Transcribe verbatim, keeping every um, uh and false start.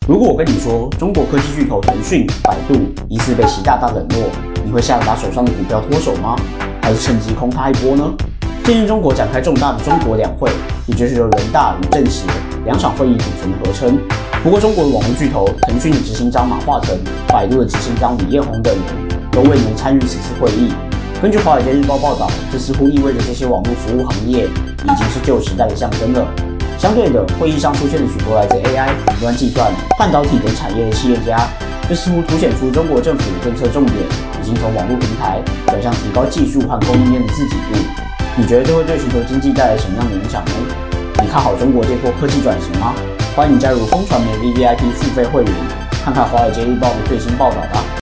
如果我跟你说中国科技巨头腾讯、百度疑似被习大大冷落，你会吓得把手上的股票脱手吗？还是趁机空他一波呢？近日中国展开重大的中国两会，也就是由人大与政协两场会议组成的合称。不过中国的网络巨头腾讯的执行长马化腾、百度的执行长李彦宏等人都未能参与此次会议。根据华尔街日报报道，这似乎意味着这些网络服务行业已经是旧时代的象征了。相对的，会议上出现了许多来自 A I、云端计算、半导体等产业的企业家，这似乎凸显出中国政府的政策重点已经从网络平台转向提高技术和供应链的自给度。你觉得这会对全球经济带来什么样的影响呢？你看好中国这波科技转型吗？欢迎加入风传媒 V V I P 付费会员，看看华尔街日报的最新报道吧。